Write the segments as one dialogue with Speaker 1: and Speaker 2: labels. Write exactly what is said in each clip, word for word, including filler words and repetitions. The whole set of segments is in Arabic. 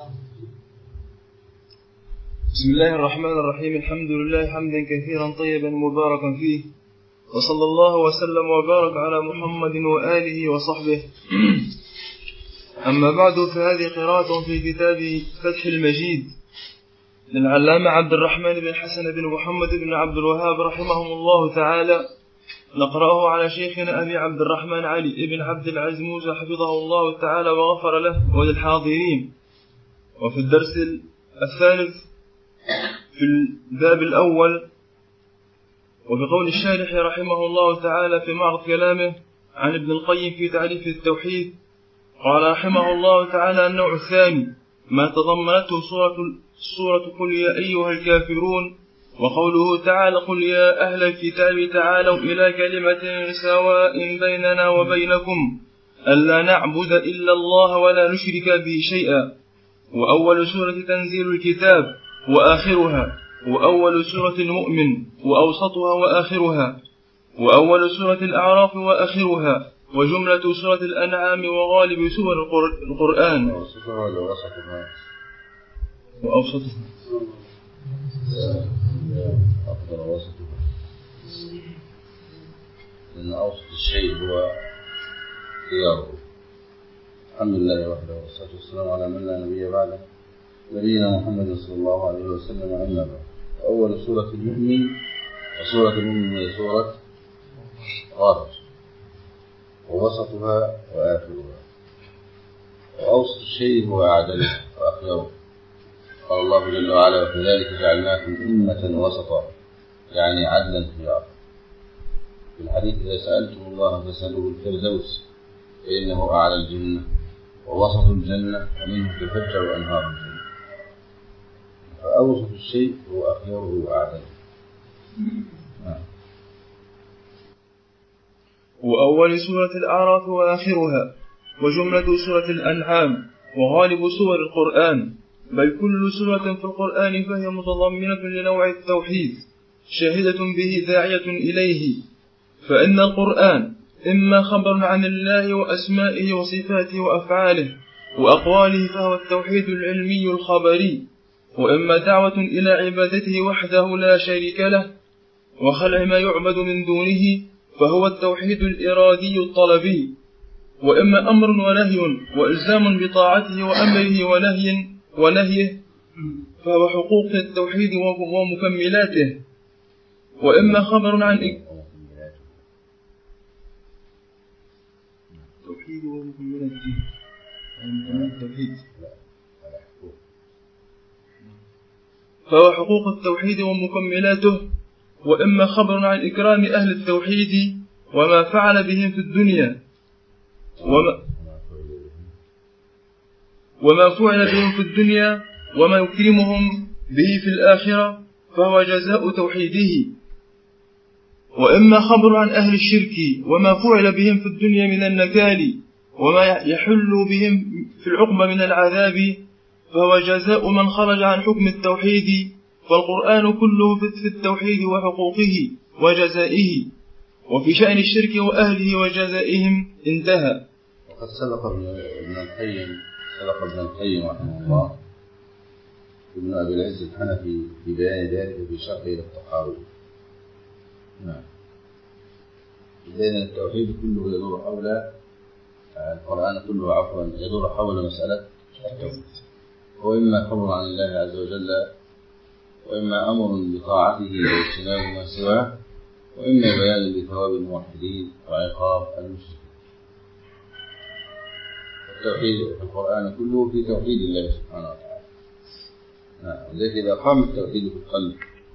Speaker 1: بسم الله الرحمن الرحيم. الحمد لله حمدا كثيرا طيبا مباركا فيه، وصلى الله وسلم وبارك على محمد وآله وصحبه. أما بعد، فهذه قراءة في كتاب فتح المجيد للعلامة عبد الرحمن بن حسن بن محمد بن عبد الوهاب رحمهم الله تعالى. نقرأه على شيخنا أبي عبد الرحمن علي بن عبد العزموز حفظه الله تعالى وغفر له وللحاضرين. وفي الدرس الثالث في الباب الأول، وفي قول الشارح رحمه الله تعالى في معرض كلامه عن ابن القيم في تعريف التوحيد، قال رحمه الله تعالى: النوع الثاني ما تضمنته سورة, سورة قل يا أيها الكافرون، وقوله تعالى: قل يا أهل الكتاب تعالوا إلى كلمة سواء بيننا وبينكم ألا نعبد إلا الله ولا نشرك به شيئا. وأول سورة تنزيل الكتاب وآخرها، وأول سورة المؤمن وأوسطها وآخرها، وأول سورة الأعراف وآخرها، وجملة سورة الأنعام وغالب سور القرآن.
Speaker 2: وأوسطها ولا وسطها؟
Speaker 1: وأوسطها
Speaker 2: أفضل وسطها، لأن أوسط الشيء هو خياره. الحمد لله وحده، والصلاة والسلام على من لا نبي بعده، نبينا محمد صلى الله عليه وسلم. أما بعد، أول سورة المؤمن، وسورة المؤمن هي سورة غافر، ووسطها وآخرها، وأوسط الشيء هو أعدله وأخيره. قال الله جل وعلا: وكذلك جعلناكم أمة وسطا، يعني عدلا خيارا. في الحديث: إذا سألتم الله فاسألوه الفردوس فإنه أعلى الجنة ووسط الجنة ومنه تفجر أنهار الجنة. فأوسط الشيء هو أخيره وأعدله.
Speaker 1: وأول سورة الأعراف وآخرها، وجملة سورة الأنعام، وغالب سور القرآن، بل كل سورة في القرآن فهي متضمنة لنوع التوحيد، شاهدة به داعية إليه. فإن القرآن إما خبر عن الله وأسمائه وصفاته وأفعاله وأقواله فهو التوحيد العلمي الخبري، وإما دعوة إلى عبادته وحده لا شريك له وخلع ما يعبد من دونه فهو التوحيد الإرادي الطلبي، وإما أمر ونهي وإلزام بطاعته وأمره ونهي ونهيه فهو حقوق التوحيد ومكملاته، وإما خبر عن التوحيد ومكملاته فهو حقوق التوحيد ومكملاته، وإما خبر عن إكرام أهل التوحيد وما فعل بهم في الدنيا وما, وما فعل بهم في الدنيا وما يكرمهم به في الآخرة فهو جزاء توحيده، وإما خبر عن أهل الشرك وما فعل بهم في الدنيا من النكال وما يحل بهم في العقبة من العذاب فهو جزاء من خرج عن حكم التوحيد. فالقرآن كله في التوحيد وحقوقه وجزائه، وفي شأن الشرك وأهله وجزائهم انتهى.
Speaker 2: وقد سبق ابن القيم سبق ابن القيم رحمه الله ابن أبي العز الحنفي في بيان ذلك في شرحه إلى الطحاوي. نعم، لأن التوحيد كله يدور حول القرآن كله عفوا يدور حول مسألة التوحيد، وإما خبر عن الله عز وجل، وإما أمر بطاعته واجتناب ما سواه، وإما بيان لثواب الموحدين وعقاب المشركين. التوحيد في القرآن كله في توحيد الله سبحانه وتعالى. نعم، ولذلك إذا قام التوحيد في القلب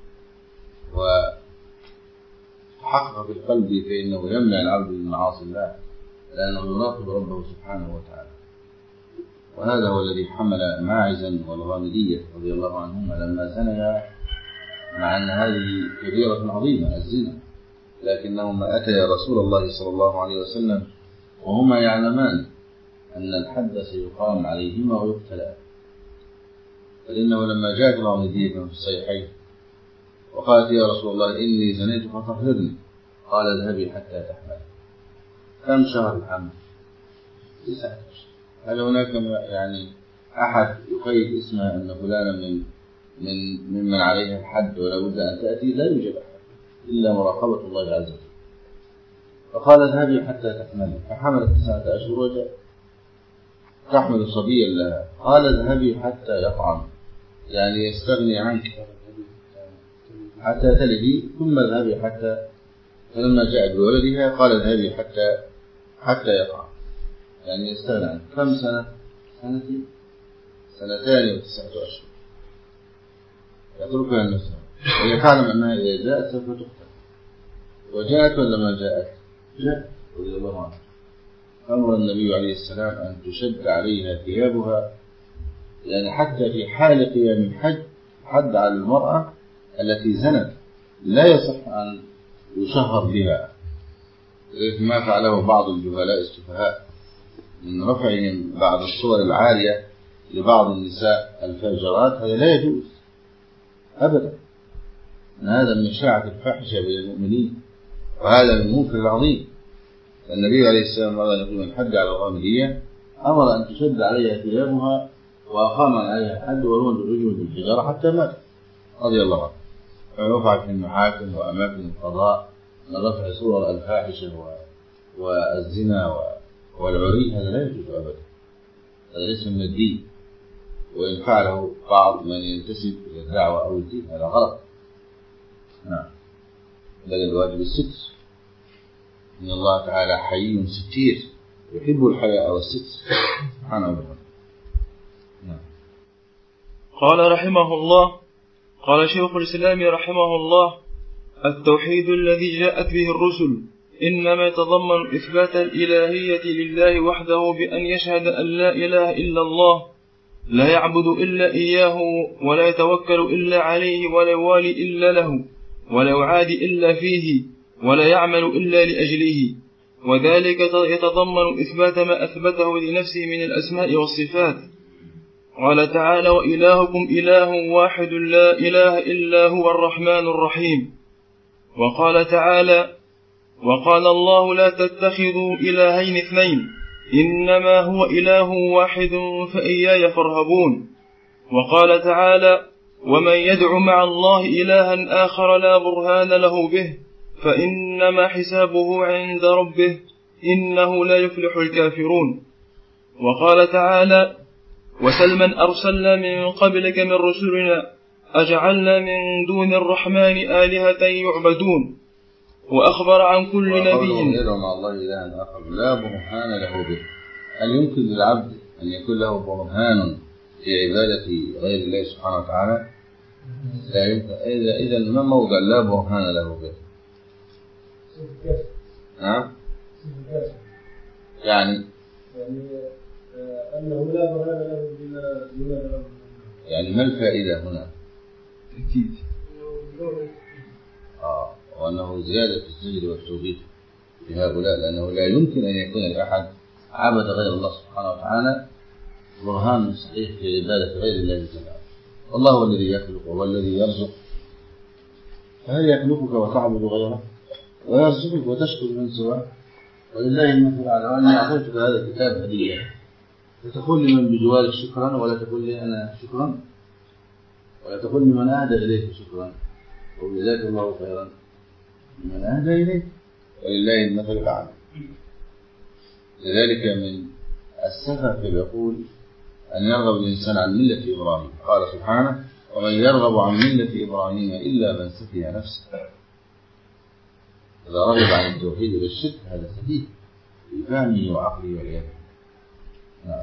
Speaker 2: وحقق في القلب فإنه يمنع العبد من معاصي الله، لأنه يراقب ربه سبحانه وتعالى. وهذا هو الذي حمل ماعزا والغامدية رضي الله عنهما لما زنيا، مع أن هذه كبيرة عظيمة الزنا، لكنهما أتيا رسول الله صلى الله عليه وسلم وهما يعلمان أن الحد سيقام عليهما ويقتلان. فإنه لما جاءت الغامدية في الصحيحين وقالت: يا رسول الله إني زنيت فطهرني، قال: اذهبي حتى تحمل. كم شهر الحمل؟ تسعة أشهر. هل هناك يعني أحد يقيد اسمها أن فلانا من من ممن عليها الحد ولا بد أن تأتي، لا يوجد أحد إلا مراقبة الله عز وجل. فقال اذهبي حتى تحملي، فحملت تسعة أشهر وجاءت تحمل صبيا لها. قال اذهبي حتى يطعم، يعني يستغني عنك حتى تلدي، ثم اذهبي حتى، فلما جاءت بولدها قال اذهبي حتى حتى يطعم، يعني يستغني عنك. كم سنة؟ سنتين، سنتان وتسعة أشهر يتركها النساء، وهي تعلم أنها إذا جاءت سوف تقتل. وجاءت ولا ما جاءت؟ جاءت رضي الله عنها. أمر النبي عليه السلام أن تشد عليها ثيابها، يعني حتى في حال قيام الحج حد على المرأة التي زنت لا يصح أن يشهر بها، ما فعله بعض الجهلاء السفهاء من رفعهم بعض الصور العارية لبعض النساء الفاجرات. هذا لا يجوز أبدا، هذا من شاعة الفاحشة بين المؤمنين، وهذا من المنكر العظيم. النبي عليه السلام قال أن يقول من حد على الغامدية أمر أن تشد عليها ثيابها وأقام عليها الحد ورمى الرجل بالحجارة حتى مات رضي الله عنه. فيرفع في المحاكم وأماكن القضاء من رفع صور الفاحشة والزنا والعري، هذا لا يجوز أبدا، هذا ليس من الدين. وإن فعله بعض من ينتسب إلى الدعوة أو الدين هذا غلط. نعم، بل الواجب الستر، إن الله تعالى حي ستير يحب الحياء والستر سبحانه وتعالى. نعم.
Speaker 1: قال رحمه الله، قال شيخ الإسلام رحمه الله: التوحيد الذي جاءت به الرسل إنما يتضمن إثبات الإلهية لله وحده بأن يشهد أن لا إله إلا الله، لا يعبد إلا إياه، ولا يتوكل إلا عليه، ولا يوالي إلا له، ولا يعادي إلا فيه، ولا يعمل إلا لأجله. وذلك يتضمن إثبات ما أثبته لنفسه من الأسماء والصفات. قال تعالى: وإلهكم إله واحد لا إله إلا هو الرحمن الرحيم. وقال تعالى: وقال الله لا تتخذوا إلهين اثنين إنما هو إله واحد فإياي فارهبون. وقال تعالى: ومن يدع مع الله إلها آخر لا برهان له به فإنما حسابه عند ربه إنه لا يفلح الكافرون. وقال تعالى: وسل من أرسلنا من قبلك من رسلنا أجعلنا من دون الرحمن آلهة يعبدون. وأخبر عن كل نبي
Speaker 2: يدعو مع الله إلها آخر لا برهان له به. هل يمكن للعبد أن يكون له برهان في عبادة غير الله سبحانه وتعالى؟ لا يمكن. إذا إذا ما موضع لا برهان له به؟ نعم، يعني
Speaker 3: أنه لا برهان له بما
Speaker 2: يعني ما الفائدة هنا؟
Speaker 1: أكيد
Speaker 2: آه وأنه زيادة في الزجر والتوبيخ لهؤلاء، لأنه لا يمكن أن يكون لأحد عبد غير الله سبحانه وتعالى برهان صحيح في عبادة غير الله تعالى. الله هو الذي يخلق وهو الذي يرزق، فهل يخلقك وتعبد غيره ويرزقك وتشكر من سواه؟ ولله المثل الأعلى. وأنا أعطيتك هذا الكتاب هدية، فتقول لمن بجوارك شكرا ولا تقول لي أنا شكرا، ولا تقول لمن أهدى إليك شكرا وجزاك الله خيرا من أهدى إليك، ولله المثل الأعلى. لذلك من السفه في العقول أن يرغب الإنسان عن ملة إبراهيم. قال سبحانه: ومن يرغب عن ملة إبراهيم إلا من سفه نفسه. إذا رغب عن التوحيد والشرك هذا سفيه بفهمه وعقله والعياذ. نعم.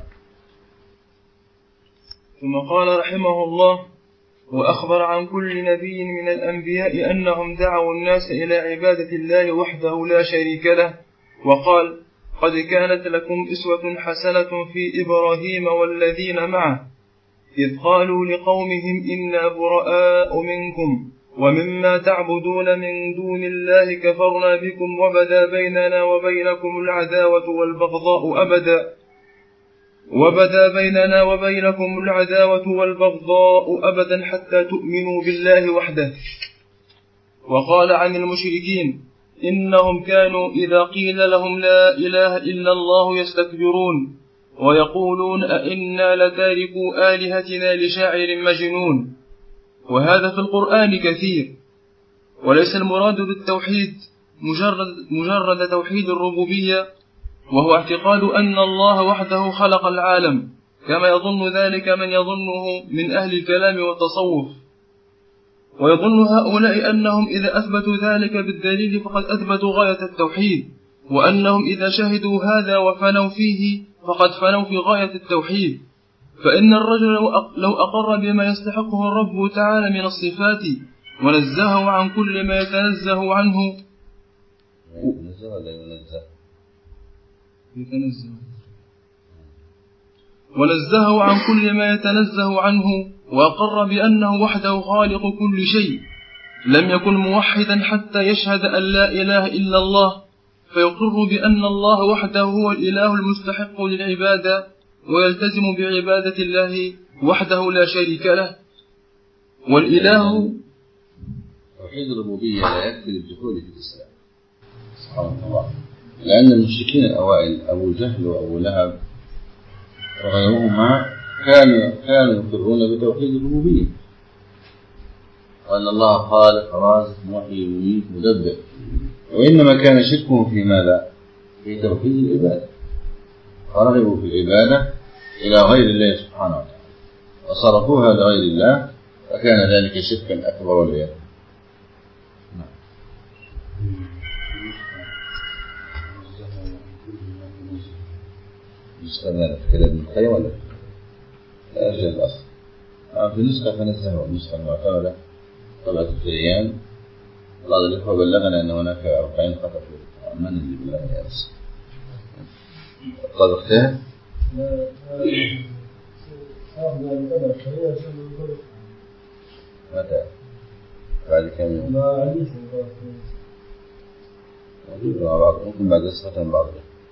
Speaker 1: ثم قال رحمه الله: وأخبر عن كل نبي من الأنبياء أنهم دعوا الناس إلى عبادة الله وحده لا شريك له، وقال: قد كانت لكم أسوة حسنة في إبراهيم والذين معه إذ قالوا لقومهم إنا براء منكم ومما تعبدون من دون الله كفرنا بكم وبدا بيننا وبينكم العداوة والبغضاء أبدا وبدا بيننا وبينكم العداوة والبغضاء أبدا حتى تؤمنوا بالله وحده. وقال عن المشركين: إنهم كانوا إذا قيل لهم لا إله إلا الله يستكبرون ويقولون أئنا لتاركوا آلهتنا لشاعر مجنون. وهذا في القرآن كثير. وليس المراد بالتوحيد مجرد, مجرد توحيد الربوبية، وهو اعتقاد أن الله وحده خلق العالم، كما يظن ذلك من يظنه من أهل الكلام والتصوف. ويظن هؤلاء أنهم إذا أثبتوا ذلك بالدليل فقد أثبتوا غاية التوحيد، وأنهم إذا شهدوا هذا وفنوا فيه فقد فنوا في غاية التوحيد. فإن الرجل لو أقر بما يستحقه الرب تعالى من الصفات ونزهه عن كل ما يتنزه عنه
Speaker 2: يتنزه ولا ينزه؟
Speaker 1: يتنزه ونزهه عن كل ما يتنزه عنه، وأقر بأنه وحده خالق كل شيء، لم يكن موحدا حتى يشهد أن لا إله إلا الله، فيقر بأن الله وحده هو الإله المستحق للعبادة، ويلتزم بعبادة الله وحده لا شريك له. والإله
Speaker 2: توحيد الربوبية لا يكفي للدخول في الإسلام سبحان الله، لأن المشركين الأوائل أبو جهل وأبو لهب وغيرهما كانوا كانوا يقرون بتوحيد الربوبية، وأن الله خالق رازق محيي مميت مدبر، وإنما كان شركهم في ماذا؟ في توحيد العبادة، فرغبوا في العبادة إلى غير الله سبحانه وتعالى وصرفوها لغير الله، فكان ذلك شركا أكبر والعياذ بالله. نسخة في كلام ابن القيم ولا لا أرجع الأصل في نسخة فنزهه النسخة المعتمدة طبعة الفريان. بعض الإخوة بلغنا أن هناك أربعين خطأ في من اللي بلغنا يا أرسل طبقتها؟ متى؟ بعد كم يوم؟ موجود مع بعض، ممكن بعد نسخة بعض.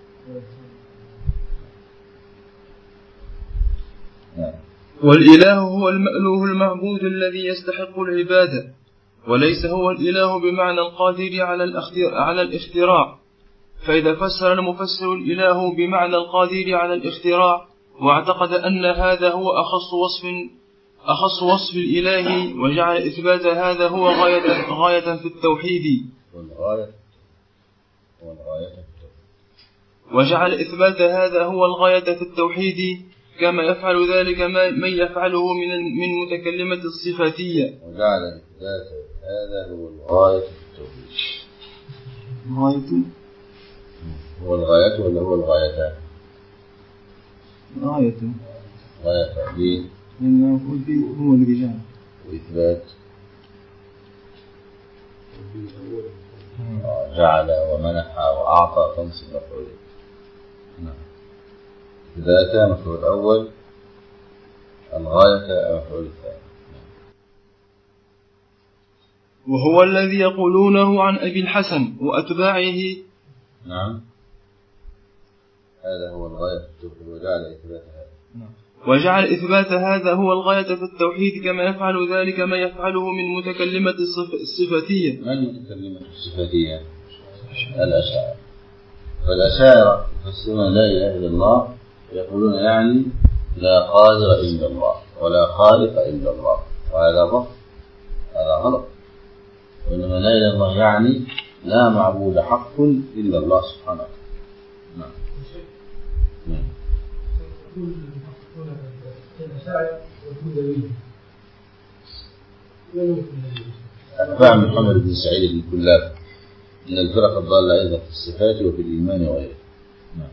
Speaker 1: والإله هو المألوه المعبود الذي يستحق العبادة، وليس هو الإله بمعنى القادر على الاختراع. فإذا فسر المفسر الإله بمعنى القادر على الاختراع واعتقد أن هذا هو أخص وصف أخص وصف الإله، وجعل إثبات هذا هو غاية غاية في التوحيد وجعل إثبات هذا هو الغاية في التوحيد كما يفعل ذلك من يفعله من من متكلمة الصفاتية.
Speaker 2: وجعل إثبات هذا هو الغاية في التوحيد.
Speaker 1: غاية
Speaker 2: هو الغاية ولا هو الغايتان؟
Speaker 1: غاية
Speaker 2: غاية ليه؟
Speaker 1: لأنه هو الرجال.
Speaker 2: وإثبات جعل ومنح وأعطى تنصب مفعولين. نعم. إثبات مفعول الأول، الغاية مفعول الثاني.
Speaker 1: وهو الذي يقولونه عن أبي الحسن وأتباعه.
Speaker 2: نعم. هذا هو الغاية في التوحيد وجعل إثبات هذا.
Speaker 1: نعم. وجعل إثبات هذا هو الغاية في التوحيد كما يفعل ذلك ما يفعله من متكلمة الصفاتية.
Speaker 2: من المتكلمة الصفاتية؟ الأشاعرة. فالأشاعرة يفسرون لا إله إلا الله يقولون يعني لا قادر إلا الله ولا خالق إلا الله، وهذا ضغط، هذا غلط. وإنما لا إله إلا الله يعني لا معبود حق إلا الله سبحانه وتعالى. نعم. نعم. أتباع محمد بن سعيد بن كلاب من الفرق الضالة أيضا في الصفات وفي الإيمان وغيره. نعم.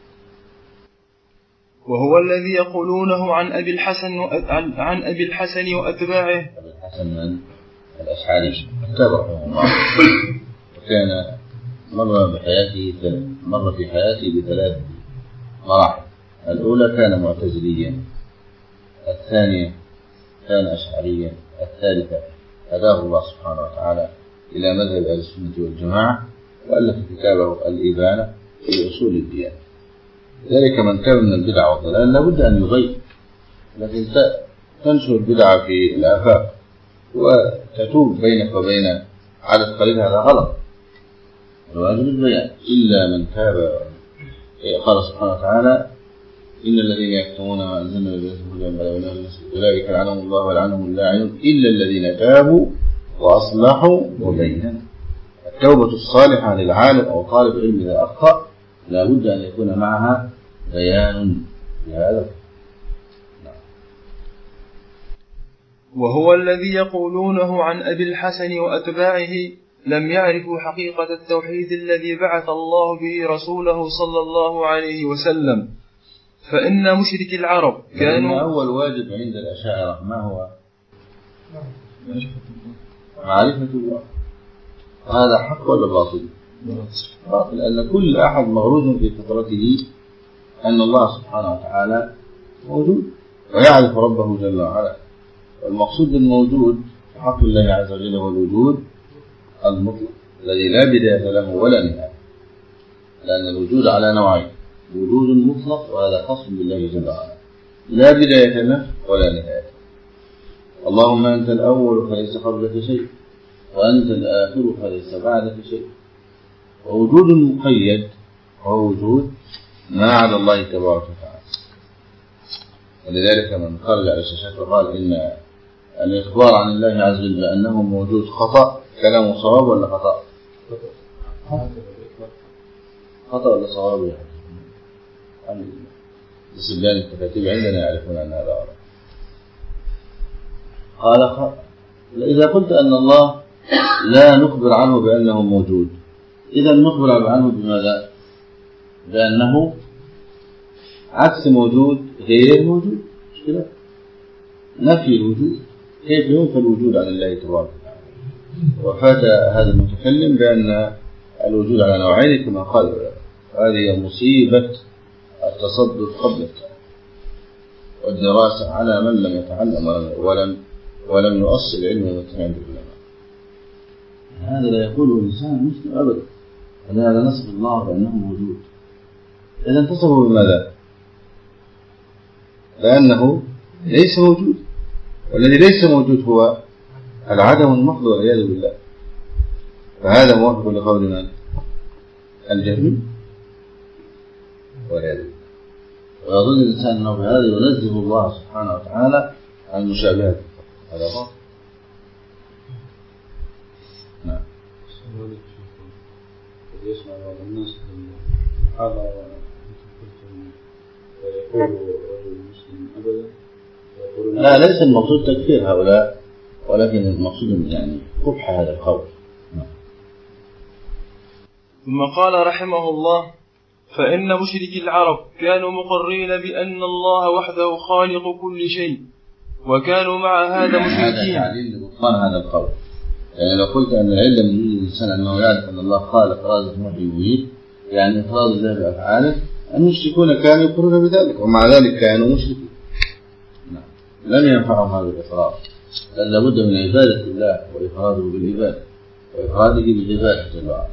Speaker 1: وهو الذي يقولونه عن أبي الحسن عن أبي الحسن وأتباعه.
Speaker 2: أبي الحسن من الأشعري اتبعه الله، وكان مر بحياته مر في حياته بثلاث مراحل. الأولى كان معتزليا، الثانية كان أشعريا، الثالثة هداه الله سبحانه وتعالى إلى مذهب أهل السنة والجماعة، وألف كتابه الإبانة في أصول الديانة. ذلك من كان من البدع والضلال لابد أن يغير، لكن تنشر البدع في الآفاق وتتوب بينك وبين عدد قليل هذا غلط. الواجب البيان إلا من تاب. قال سبحانه وتعالى إن الذين يكتمون ما أنزلنا من أولئك لعنهم الله ولعنهم اللاعنون إلا الذين تابوا وأصلحوا وبينوا. التوبة الصالحة للعالم أو طالب علم إذا أخطأ لا بد أن يكون معها بيان لهذا.
Speaker 1: وهو الذي يقولونه عن أبي الحسن وأتباعه لم يعرفوا حقيقة التوحيد الذي بعث الله به رسوله صلى الله عليه وسلم. فإن مشرك العرب كانوا
Speaker 2: أول واجب عند الأشاعرة ما هو؟ معرفة الله. هذا حق ولا باطل؟ باطل، لأن كل أحد مغروز في فطرته أن الله سبحانه وتعالى موجود ويعرف ربه جل وعلا. والمقصود بالموجود في حق الله عز وجل هو الوجود المطلق الذي لا بداية له ولا نهاية، لأن الوجود على نوعين: وجود مطلق وهذا خاص بالله جل وعلا لا بداية له ولا نهاية. اللهم أنت الأول فليس قبلك شيء، وأنت الآخر فليس بعدك شيء. ووجود مقيد هو وجود ما عدا الله تبارك وتعالى. ولذلك من خرج على الشاشات وقال إن الإخبار عن الله عز وجل بأنه موجود خطأ، كلامه صواب ولا خطأ؟ خطأ ولا صواب؟ يعني السبيان الكتاتيب عندنا يعرفون أن هذا غلط. قال خ... إذا قلت أن الله لا نخبر عنه بأنه موجود، إذا نخبر عنه بماذا؟ بأنه عكس موجود غير موجود. مش كده؟ نفي الوجود. كيف ينفى الوجود عن الله تبارك وتعالى؟ وفات هذا المتكلم بأن الوجود على نوعين كما قال. هذه مصيبة التصدر قبل التعلم والدراسة على من لم يتعلم ولم ولم يؤصل علمه ويتعلم بالعلماء. هذا لا يقوله الإنسان مسلم أبدا. هذا نصف الله بأنه موجود. إذا انتصفوا بماذا؟ لأنه ليس موجود، والذي ليس موجود هو العدم المحض والعياذ بالله. فهذا موافق لقول من؟ الجهمي والعياذ بالله. ويظن الإنسان أنه بهذا ينزه الله سبحانه وتعالى عن مشابهته. هذا هو. نعم.
Speaker 3: يسمع بعض الناس هذا ويقول رجل مسلم أبدا.
Speaker 2: لا، ليس المقصود تكفير هؤلاء، ولكن المقصود يعني قبح هذا القول.
Speaker 1: ثم قال رحمه الله: فإن مشركي العرب كانوا مقرين بأن الله وحده خالق كل شيء، وكانوا مع هذا مشركين.
Speaker 2: هذا تعليل لبطلان هذا القول. يعني لو قلت أن العلة من وجود الإنسان أنه يعرف أن الله خالق رازق محيي مميت، يعني إفراد الله بأفعاله، المشركون كانوا يقرون بذلك ومع ذلك كانوا مشركين. لم ينفعهم هذا الإقرار، بل لابد من عبادة الله وإفراده بالعبادة وإفراده بالعبادة جل وعلا.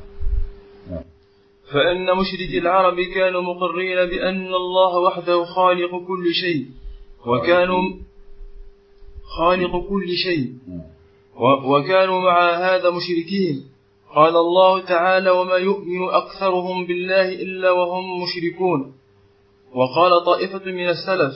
Speaker 1: فإن مشركي العرب كانوا مقرين بأن الله وحده خالق كل شيء، وكانوا خالق كل شيء وكانوا مع هذا مشركين. قال الله تعالى: وما يؤمن أكثرهم بالله إلا وهم مشركون. وقال طائفة من السلف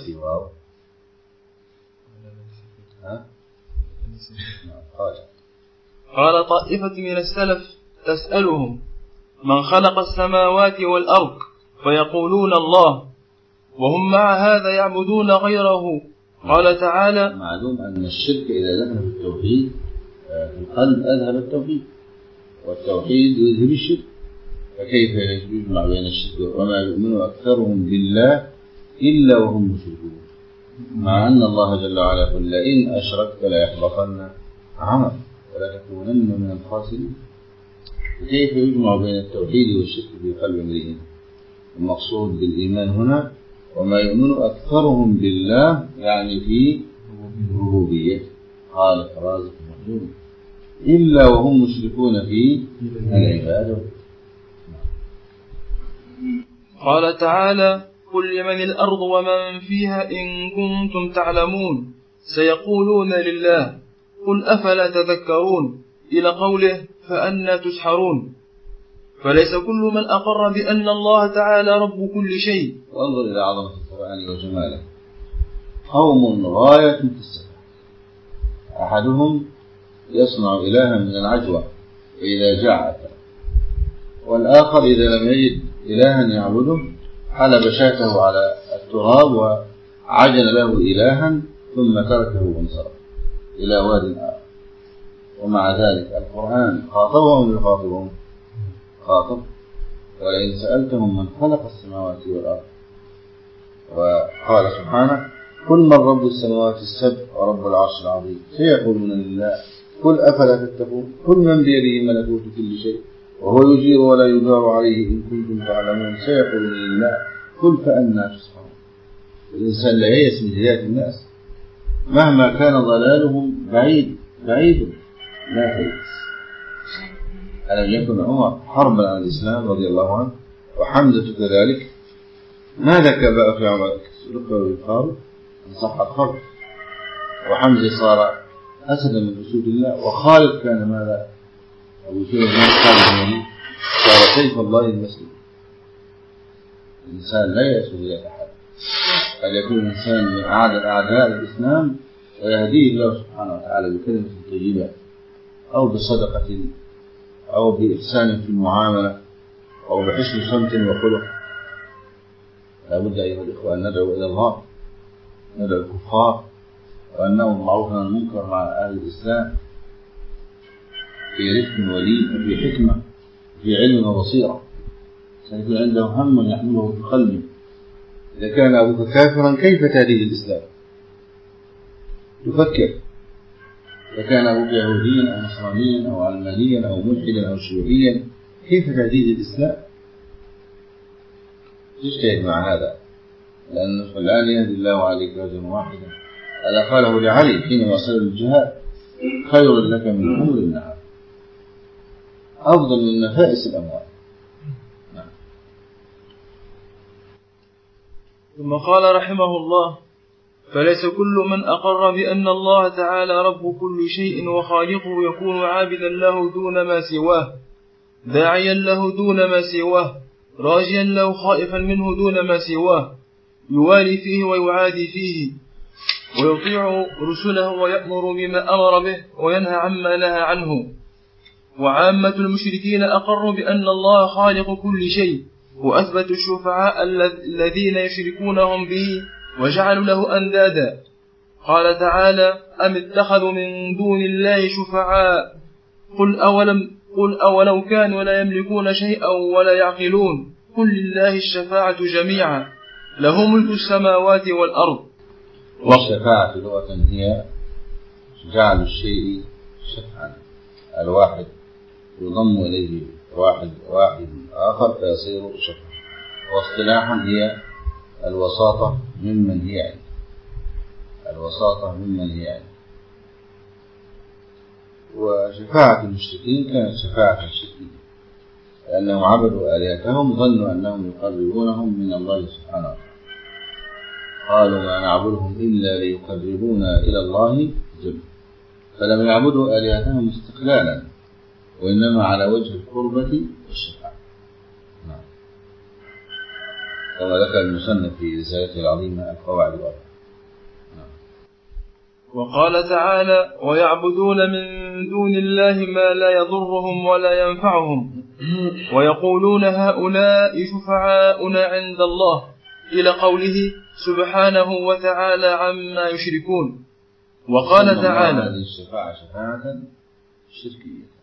Speaker 1: قال طائفة من السلف تسألهم: من خلق السماوات والأرض؟ فيقولون الله، وهم مع هذا يعبدون غيره. قال تعالى:
Speaker 2: معلوم أن الشرك إذا دخل في التوحيد في القلب أذهب التوحيد، والتوحيد يذهب الشرك. فكيف يجمع بين الشرك وما يؤمن أكثرهم بالله إلا وهم مشركون، مع أن الله جل وعلا يقول: لئن أشركت ليحبطن عملك ولتكونن من الخاسرين. كيف يجمع بين التوحيد والشرك في قلب امرئ؟ المقصود بالإيمان هنا وما يؤمن أكثرهم بالله يعني في ربوبية خالق رازق مخلوق، إلا وهم مشركون في العبادة.
Speaker 1: قال تعالى: قل لمن الأرض ومن فيها إن كنتم تعلمون سيقولون لله قل أفلا تذكرون، إلى قوله: فأنى تسحرون. فليس كل من أقر بأن الله تعالى رب كل شيء.
Speaker 2: وانظر إلى عظمة القرآن وجماله قوم غاية في السفة. أحدهم يصنع إلها من العجوة فإذا جاع أكل، والآخر إذا لم يجد إلها يعبده حلب شاته على التراب وعجن له إلها ثم تركه وانصرف إلى واد آخر. ومع ذلك القرآن خاطبهم يخاطبهم خاطب، ولئن سألتهم من خلق السماوات والأرض. وقال سبحانه قل من رب السماوات السبع ورب العرش العظيم سيقولون لله قل أفلا تتقون قل من بيده ملكوت كل شيء وهو يجير ولا يجار عليه إن كنتم تعلمون سيقولون لله قل فأنى تسحرون. الإنسان لا ييأس من هداية الناس مهما كان ضلالهم بعيد بعيد لا ييأس. ألم يكن عمر حربا على الإسلام رضي الله عنه وحمزة كذلك؟ ماذا كبأ في عمر؟ ذكروا الفاروق إن صح الخبر، وحمزة صار أسدا من أسود الله، وخالد كان ماذا؟ أبو سيد خالد صار سيف الله المسلم. الإنسان لا يأسد إلى أحد، قد يكون الإنسان من أعداء أعداء الإسلام ويهديه الله سبحانه وتعالى بكلمة طيبة أو بصدقة أو بإحسان في المعاملة أو بحسن صمت وخلق. لا بد أيها الإخوة أن ندعو إلى الله، ندعو الكفار وأن نأمر بالمعروف والنهي عن المنكر مع أهل الإسلام في رفق ولين وفي حكمة وفي علم وبصيرة. سيكون عنده هم يحمله في قلبه. إذا كان أبوك كافرا كيف تهديه الإسلام؟ تفكر. إذا كان أبوك يهوديا أو نصرانيا أو علمانيا أو ملحدا أو شيوعيا كيف تهديه الإسلام؟ تجتهد مع هذا، لأن الآن يهدي الله عليك رجلا واحدا. هذا قاله لعلي حينما صار الجهاد خير لك من حمر النعم أفضل من نفائس الأموال. نعم.
Speaker 1: ثم قال رحمه الله فليس كل من أقر بأن الله تعالى رب كل شيء وخالقه يكون عابدا له دون ما سواه، داعيا له دون ما سواه، راجيا له خائفا منه دون ما سواه، يوالي فيه ويعادي فيه، ويطيع رسله ويأمر بما أمر به وينهى عما نهى عنه. وعامة المشركين أقروا بأن الله خالق كل شيء، وأثبتوا الشفعاء الذين يشركونهم به وجعلوا له أندادا. قال تعالى أم اتخذوا من دون الله شفعاء قل أولم قل أولو كانوا لا يملكون شيئا ولا يعقلون قل لله الشفاعة جميعا له ملك السماوات والأرض.
Speaker 2: والشفاعة لغة هي جعل الشيء شفعا، الواحد يضم إليه واحد واحد آخر فيصير شفعا. واصطلاحا هي الوساطة ممن هي عنه، الوساطة ممن هي عنه. وشفاعة المشركين كانت شفاعة شركية لأنهم عبدوا آلهتهم ظنوا أنهم يقربونهم من الله سبحانه وتعالى. قالوا ما نعبدهم إلا ليقربونا إلى الله زلفى، فلم يعبدوا آلهتهم استقلالا وإنما على وجه القربة والشفاعة. نعم. كما ذكر المصنف في رسالته العظيمة القواعد الأربعة. نعم.
Speaker 1: وقال تعالى ويعبدون من دون الله ما لا يضرهم ولا ينفعهم ويقولون هؤلاء شفعاؤنا عند الله إلى قوله سبحانه وتعالى عما يشركون. وقال تعالى
Speaker 2: هذه الشفاعة شفاعة شركية.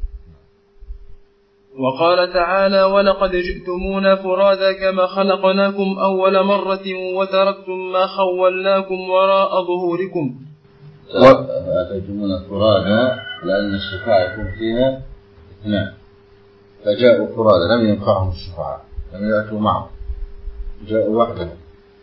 Speaker 1: وقال تعالى ولقد جئتمونا فرادا كما خلقناكم أول مرة وتركتم ما خولناكم وراء ظهوركم.
Speaker 2: أتيتمونا فرادا لأن الشفاعة يكون فيها اثنان، فجاءوا فرادا لم ينفعهم الشفاعة، لم يأتوا معهم، جاءوا وحدهم.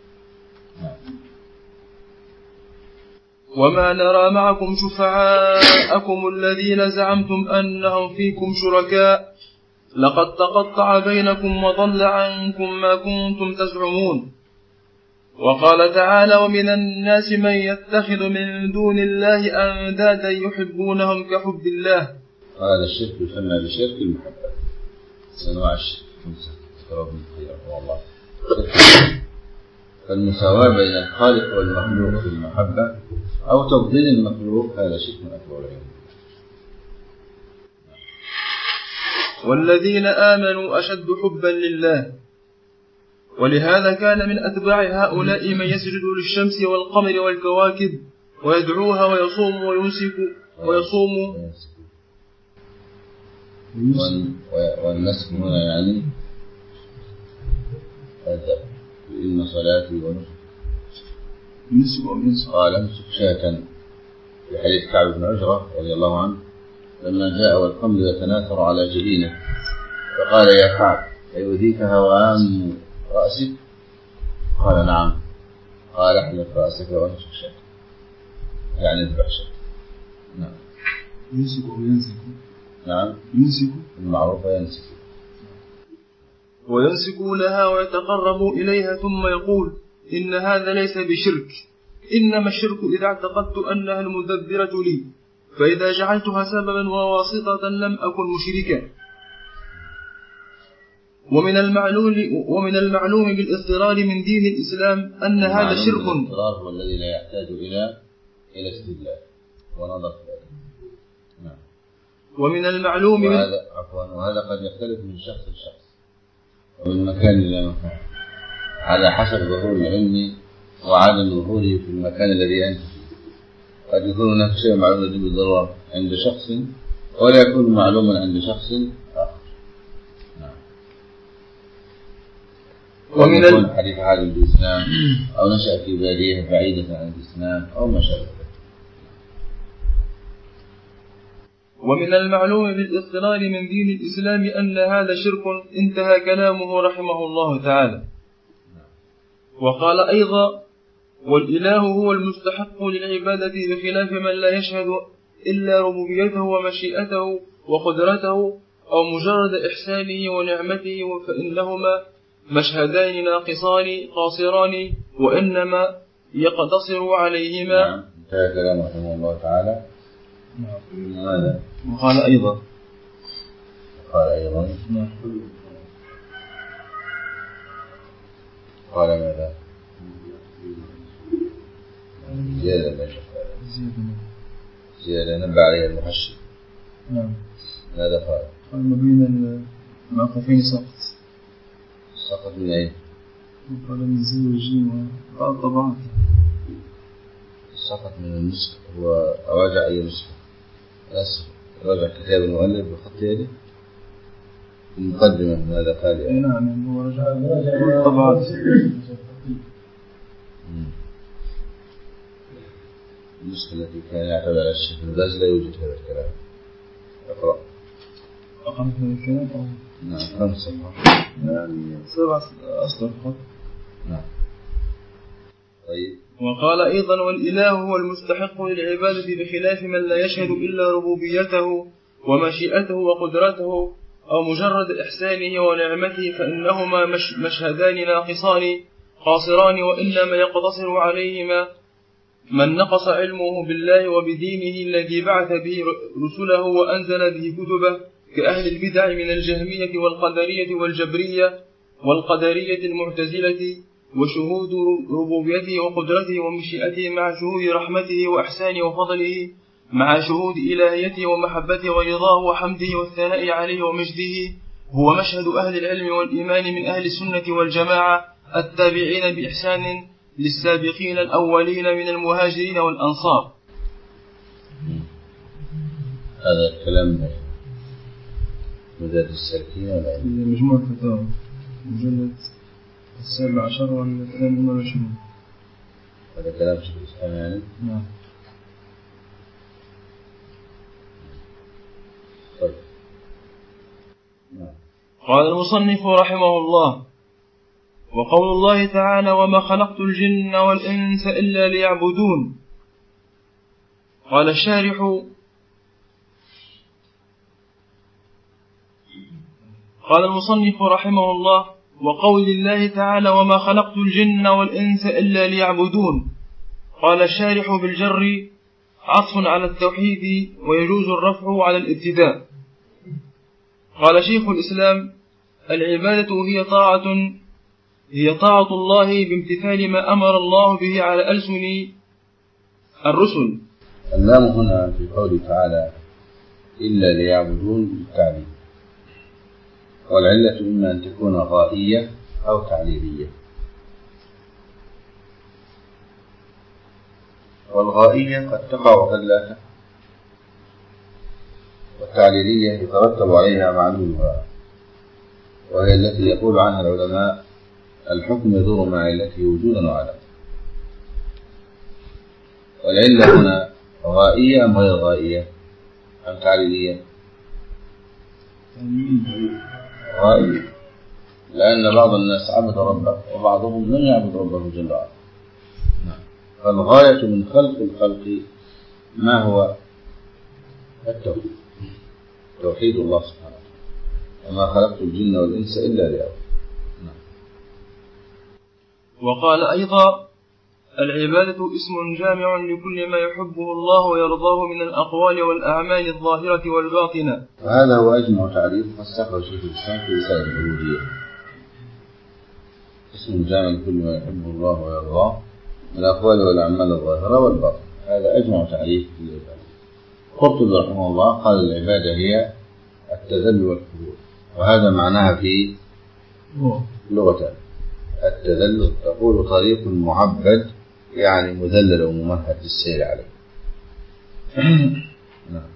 Speaker 1: وما نرى معكم شفعاءكم الذين زعمتم أنهم فيكم شركاء لقد تقطع بينكم وضل عنكم ما كنتم تزعمون. وقال تعالى ومن الناس من يتخذ من دون الله أندادا يحبونهم كحب الله.
Speaker 2: هذا الشرك يسمى بشرك المحبة. سنوع الشرك خمسة تقرب من خير والله. فالمساواة بين الخالق والمخلوق في المحبة أو تفضيل المخلوق هذا شرك أكبر والعياذ بالله.
Speaker 1: والذين آمنوا أشد حبا لله، ولهذا كان من أتباع هؤلاء من يسجد للشمس والقمر والكواكب ويدعوها ويصوم ويمسك ويصوم
Speaker 2: والنسك هنا يعني إن صلاتي ونسك قال امسك شاة في حديث كعب بن عجرة رضي الله عنه لما جاء والخمر يتناثر على جبينه فقال يا كعب أيؤذيك هوام رأسك؟ قال نعم. قال احلق رأسك وانسك شاة يعني اذبح شاة. نعم.
Speaker 1: يمسك وينسك.
Speaker 2: نعم.
Speaker 1: يمسك
Speaker 2: المعروف ينسك.
Speaker 1: ويمسكونها ويتقربوا إليها ثم يقول إن هذا ليس بشرك، إنما الشرك إذا اعتقدت أنها المدبرة لي، فإذا جعلتها سببا وواسطة لم أكن مشركا. ومن المعلوم ومن المعلوم بالاضطرار من دين الإسلام أن هذا شرك.
Speaker 2: الاضطرار هو الذي لا يحتاج إلى إلى استدلال ونظر. نعم.
Speaker 1: ومن المعلوم
Speaker 2: وهذا عفوا وهذا قد يختلف من شخص لشخص ومن مكان إلى مكان على حسب ظهور العلم وعدم ظهوره في المكان الذي أنت فيه. قد يكون هناك شيء معلوم الذي بالضرورة عند شخص ولا يكون معلوما عند شخص آخر. نعم. ومن يكون حديث عالم بالإسلام أو نشأ في بادية بعيدة عن الإسلام أو ما شابه.
Speaker 1: ومن المعلوم بالاضطرار من دين الإسلام أن هذا شرك. انتهى كلامه رحمه الله تعالى. وقال أيضا والإله هو المستحق للعبادة بخلاف من لا يشهد إلا ربوبيته ومشيئته وقدرته أو مجرد إحسانه ونعمته، فإنهما مشهدان ناقصان قاصران وإنما يقتصر عليهما.
Speaker 2: نعم. انتهى كلامه رحمه الله تعالى.
Speaker 1: ماذا؟ وقال أيضا
Speaker 2: قال أيضا
Speaker 1: نعم.
Speaker 2: قال ماذا؟ زيادة ما زيادة نبع عليها المحشي.
Speaker 1: نعم.
Speaker 2: ماذا قال؟
Speaker 1: قال ما بين المعقفين سقط.
Speaker 2: سقط من أين؟
Speaker 1: قال من زي والجيم وقال طبعا
Speaker 2: سقط من النسخ. هو راجع أي نسخة؟ أسف راجع كتاب المؤلف بخط يده المقدمة. ماذا قال يعني؟
Speaker 1: نعم هو رجع طبعا.
Speaker 2: النسخة التي كان يعتبر على الشيخ الباز لا يوجد هذا الكلام. اقرأ.
Speaker 1: أقرأ هذا الكلام أو
Speaker 2: نعم كم صفحة؟
Speaker 1: يعني سبع أسطر خط.
Speaker 2: نعم. طيب.
Speaker 1: وقال أيضا والإله هو المستحق للعبادة بخلاف من لا يشهد إلا ربوبيته ومشيئته وقدرته أو مجرد إحسانه ونعمته، فإنهما مش مشهدان ناقصان قاصران وإنما يقتصر عليهما من نقص علمه بالله وبدينه الذي بعث به رسله وأنزل به كتبه كأهل البدع من الجهمية والقدرية والجبرية والقدرية المعتزلة، وشهود ربوبيته وقدرته ومشيئته مع شهود رحمته وإحسانه وفضله مع شهود إلهيته ومحبته ورضاه وحمده والثناء عليه ومجده، هو مشهد أهل العلم والإيمان من أهل السنة والجماعة التابعين بإحسان للسابقين الأولين من المهاجرين والأنصار.
Speaker 2: هذا الكلام مدارس السالكين ولا
Speaker 1: مجموعة فتاوى مجلد السابع عشر وعن كلام ولا شنو؟
Speaker 2: هذا كلام شيخ الإسلام يعني؟
Speaker 1: نعم.
Speaker 2: طيب. نعم.
Speaker 1: قال المصنف رحمه الله وقول الله تعالى وما خلقت الجن والإنس إلا ليعبدون. قال الشارح قال المصنف رحمه الله وقول الله تعالى وما خلقت الجن والإنس إلا ليعبدون. قال الشارح بالجر عطف على التوحيد ويجوز الرفع على الابتداء. قال شيخ الإسلام العبادة هي طاعة هي طاعة الله بامتثال ما أمر الله به على ألسن الرسل.
Speaker 2: اللام هنا في قوله تعالى إلا ليعبدون بالتعليل، والعلة إما أن تكون غائية أو تعليلية. والغائية قد تقع وقد لا تقع، والتعليلية يترتب عليها معلولها، وهي التي يقول عنها العلماء الحكم يدور مع علته وجودا وعدما. والعلة هنا غائية أم غير غائية أم تعليلية؟ غائية، لأن بعض الناس عبد ربه وبعضهم لم يعبد ربه جل وعلا. فالغاية من خلق الخلق ما هو؟ التوحيد، توحيد الله سبحانه وتعالى، وما خلقت الجن والإنس إلا ليعبدون.
Speaker 1: وقال أيضا العبادة اسم جامع لكل ما يحبه الله ويرضاه من الأقوال والأعمال الظاهرة والباطنة.
Speaker 2: وهذا هو أجمع تعريف واستقر شيخ الإسلام في رسالة العبودية. اسم جامع لكل ما يحبه الله ويرضاه من الأقوال والأعمال الظاهرة والباطنة، هذا أجمع تعريف للعبادة. قرطبي رحمه الله قال العبادة هي التذلل والخضوع، وهذا معناها في لغة التذلل، تقول طريق معبد يعني مذلل وممهد للسير عليه. نعم.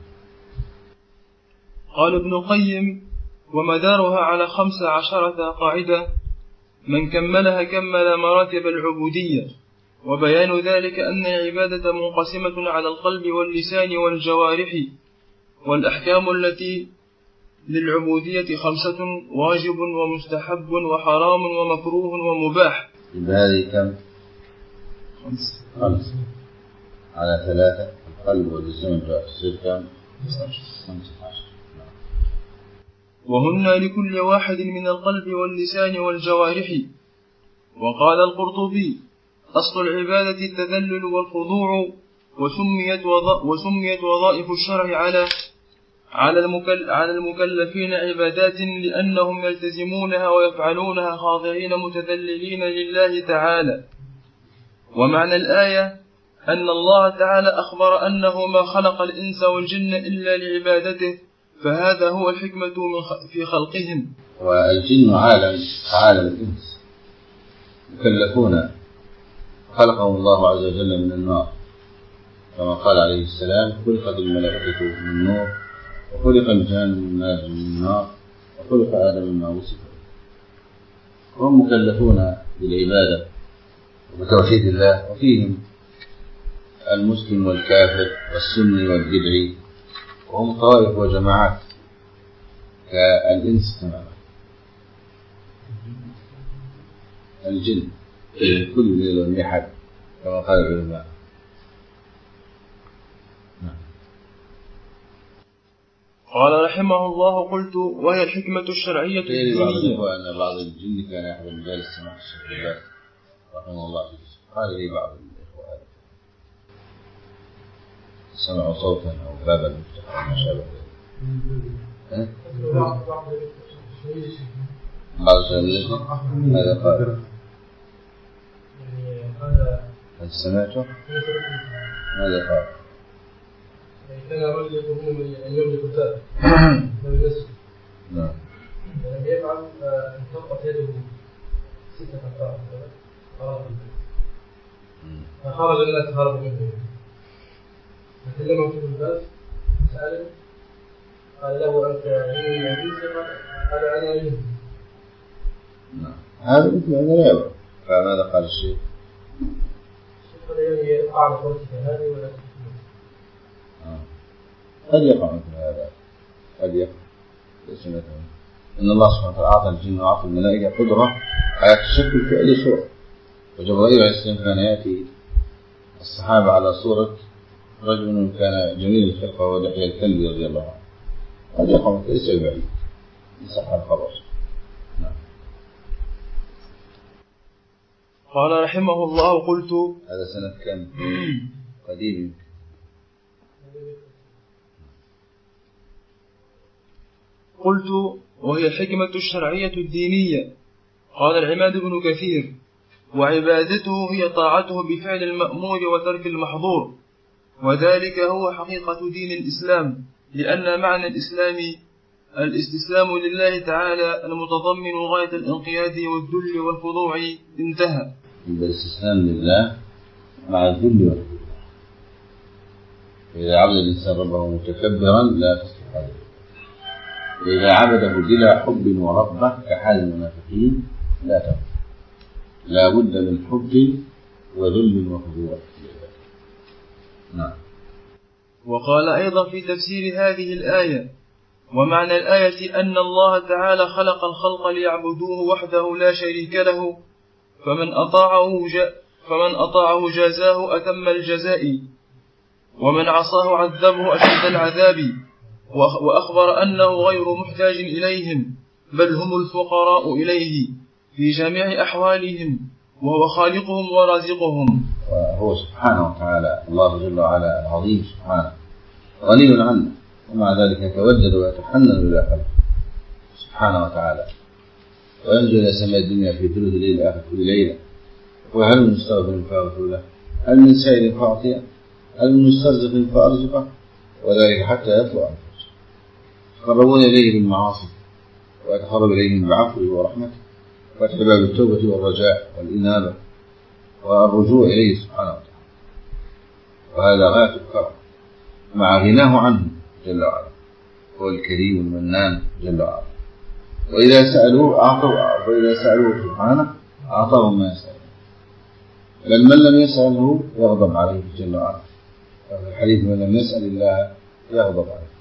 Speaker 1: قال ابن القيم ومدارها على خمس عشرة قاعدة من كملها كمل مراتب العبودية، وبيان ذلك أن العبادة منقسمة على القلب واللسان والجوارح، والأحكام التي للعبودية خمسة: واجب ومستحب وحرام ومكروه ومباح.
Speaker 2: بهذه كم؟ خمس خمس على ثلاثة، القلب واللسان والجوارح تصير كم؟ خمسة عشر.
Speaker 1: وهن لكل واحد من القلب واللسان والجوارح. وقال القرطبي أصل العبادة التذلل والخضوع، وسميت, وض... وسميت وظائف الشرع على على, المكل... على المكلفين عبادات لأنهم يلتزمونها ويفعلونها خاضعين متذللين لله تعالى. ومعنى الآية أن الله تعالى أخبر أنه ما خلق الإنس والجن إلا لعبادته، فهذا هو الحكمة في خلقهم.
Speaker 2: والجن عالم عالم الإنس مكلفون، خلقهم الله عز وجل من النار، كما قال عليه السلام خلقت الملائكة من نور وخلق الجان من النار وخلق آدم مما وصف. وهم مكلفون بالعبادة وبتوحيد الله، وفيهم المسلم والكافر والسني والبدعي، وهم طائف وجماعات كالإنس تماما. الجن كل ليل والنحل كما قال العلماء.
Speaker 1: قال رحمه الله قلت وهي الحكمة الشرعية الدينية.
Speaker 2: أن بعض الجن كان يحضر مجالس سماع الشيخ الله رحمه الله قال لي بعض الإخوة هذا سمعوا صوتا أو بابا مفتوحا أو ما شابه ذلك. بعض الشيخ هذا قال هل سمعته؟ ماذا قال؟
Speaker 3: كان رجل يقوم أن يملك الباب لم يسجد،
Speaker 2: نعم،
Speaker 3: لم يفعل فانتقت يده ستة أمتار فخرج الناس هربوا منه، فكلمه في الباب سأله قال له أنت من الإنس؟ قال أنا منه.
Speaker 2: نعم، هذا مثل هذا لا يبقى. فماذا قال الشيخ؟
Speaker 3: قال يعني أعرف وجهك هذه ولا
Speaker 2: قد يقع مثل هذا، قد يقع. إن الله سبحانه وتعالى أعطى الجن وأعطى الملائكة قدرة على تشكل في أي صورة، وجبرائيل عليه السلام كان يأتي الصحابة على صورة رجل كان جميل الخلقة وهو دحية الكلب رضي الله عنه. قد يقع مثل ليس بعيد من صحة الخبر. نعم.
Speaker 1: قال رحمه الله قلت
Speaker 2: هذا سنة كم؟ قديم.
Speaker 1: قلت وهي الحكمة الشرعية الدينية. قال العماد بن كثير: وعبادته هي طاعته بفعل المأمور وترك المحظور، وذلك هو حقيقة دين الإسلام، لأن معنى الإسلام الاستسلام لله تعالى المتضمن غاية الانقياد والذل والخضوع. انتهى.
Speaker 2: الاستسلام لله مع الذل والخضوع. إذا عبد الإنسان ربه متكبرا لا تصلح هذا، وإذا عبده بلا حب ورغبة كحال المنافقين لا تصلح. لا بد من حب وذل وخضوع. نعم.
Speaker 1: وقال أيضا في تفسير هذه الآية: ومعنى الآية أن الله تعالى خلق الخلق ليعبدوه وحده لا شريك له، فمن أطاعه جاء فمن أطاعه جازاه أتم الجزاء، ومن عصاه عذبه أشد العذاب، وأخبر أنه غير محتاج إليهم، بل هم الفقراء إليه في جميع أحوالهم، وهو خالقهم ورازقهم.
Speaker 2: وهو سبحانه وتعالى الله جل وعلا العظيم سبحانه غني عنه، ومع ذلك يتودد ويتحنن إلى خلقه سبحانه وتعالى، وينزل إلى سماء الدنيا في ثلث الليل آخر كل ليلة، وهل من مستغفر فأغفر له، هل من سائل فأعطيه، هل من مسترزق فأرزقه، وذلك حتى يطلع الفجر. يتقربون إليه بالمعاصي ويتقرب إليهم بعفوه ورحمته، وفتح باب التوبة والرجاء والإنابة والرجوع إليه سبحانه وتعالى، وهذا غاية الكرم مع غناه عنه جل وعلا، هو الكريم المنان جل وعلا. وإذا سألوه أعطوا، وإذا سألوه سبحانه أعطاهم ما يسألون، بل من لم يسأله يغضب عليه جل وعلا. وفي الحديث: من لم يسأل الله يغضب عليه.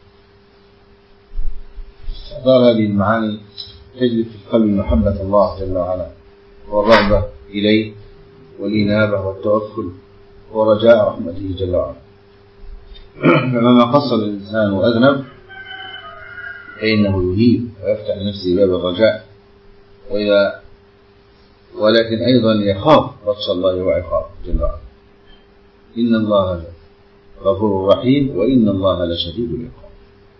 Speaker 2: استحضار هذه المعاني تجد في القلب محبة الله جل وعلا، والرغبة إليه، والإنابة والتوكل، ورجاء رحمته جل وعلا. فمما قصر الإنسان وأذنب فإنه يهيب ويفتح لنفسه باب الرجاء، وإذا ولكن أيضا يخاف بطش الله وعقابه جل وعلا. إن الله غفور رحيم، وإن الله لشديد العقاب.